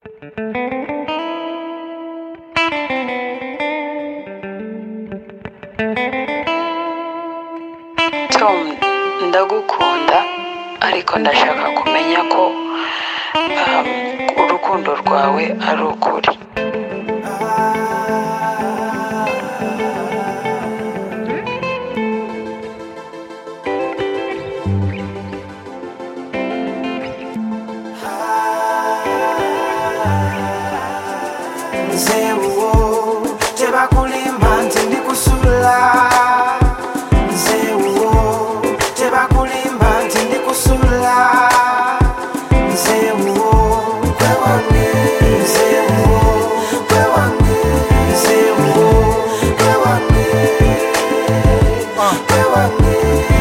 Tom, ndagukunda ariko ndashaka kumenya ko urukundo rwawe ari ukuri. Nzewo teba kulimba ndi kusula. Nzewo teba kulimba ndi kusula. Nzewo kwe wange. Nzewo kwe wange. Nzewo kwe wange. Kwe wange.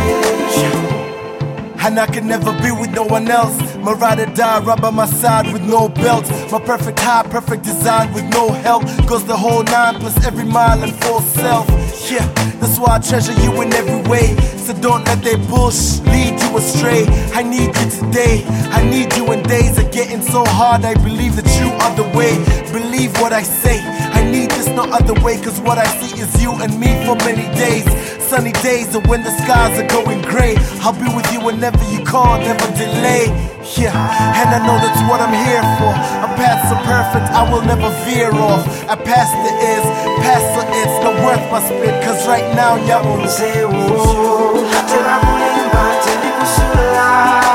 And I can never be with no one else. My ride or die right by my side with no belt. My perfect high, perfect design with no help. Goes the whole 9 plus every mile and full self. Yeah, that's why I treasure you in every way. So don't let their bullshit lead you astray. I need you today, I need you when days are getting so hard. I believe that you are the way, believe what I say. I need this no other way, cause what I see is you and me for many days. Sunny days are when the skies are going gray. I'll be with you whenever you call, never delay. Yeah, and I know that's what I'm here for. A path so perfect, I will never veer off. I pass the is, pass the it's, no worth my spit. Cause right now, y'all won't say whoa. Teba kulimba ndi kusula.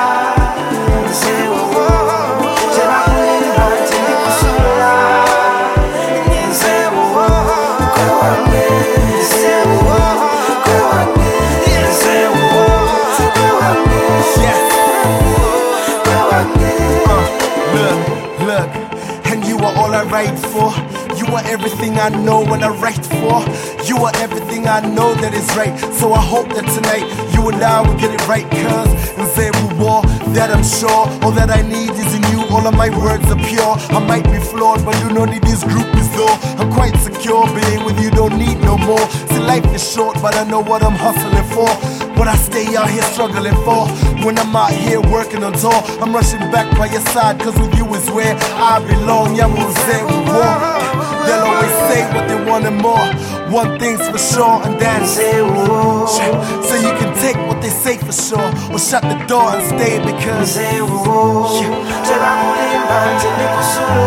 Nzewo teba kulimba ndi kusula. Nzewo kwe wange. Nzewo kwe wange. Nzewo kwe wange. Yes. Kwe wange. Look, and you are all I write for. You are everything I know and I write for. You are everything I know that is right. So I hope that tonight you and I will get it right. Cause and say we war, that I'm sure. All that I need is in you, all of my words are pure. I might be flawed, but you know that this group is though. I'm quite secure, being with you don't need no more. See, life is short, but I know what I'm hustling for. What I stay out here struggling for. When I'm out here working on tour, I'm rushing back by your side, cause with you is where I belong. Yeah, we'll say we war. They'll always say what they want and more. One thing's for sure, and that's Nzewo. so you can take what they say for sure, or shut the door and stay because Nzewo teba kulimba ndi kusula.